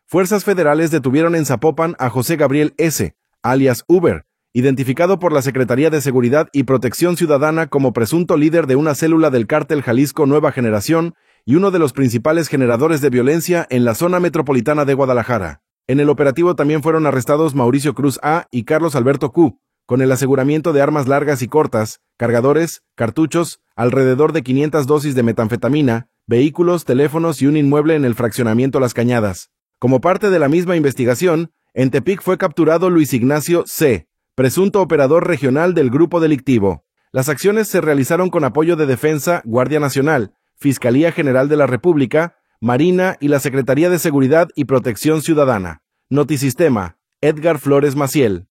Fuerzas federales detuvieron en Zapopan a José Gabriel S., alias Uber, identificado por la Secretaría de Seguridad y Protección Ciudadana como presunto líder de una célula del cártel Jalisco Nueva Generación y uno de los principales generadores de violencia en la zona metropolitana de Guadalajara. En el operativo también fueron arrestados Mauricio Cruz A. y Carlos Alberto Q., con el aseguramiento de armas largas y cortas, cargadores, cartuchos, alrededor de 500 dosis de metanfetamina, vehículos, teléfonos y un inmueble en el fraccionamiento Las Cañadas. Como parte de la misma investigación, en Tepic fue capturado Luis Ignacio C., presunto operador regional del grupo delictivo. Las acciones se realizaron con apoyo de Defensa, Guardia Nacional, Fiscalía General de la República, Marina y la Secretaría de Seguridad y Protección Ciudadana. Notisistema, Edgar Flores Maciel.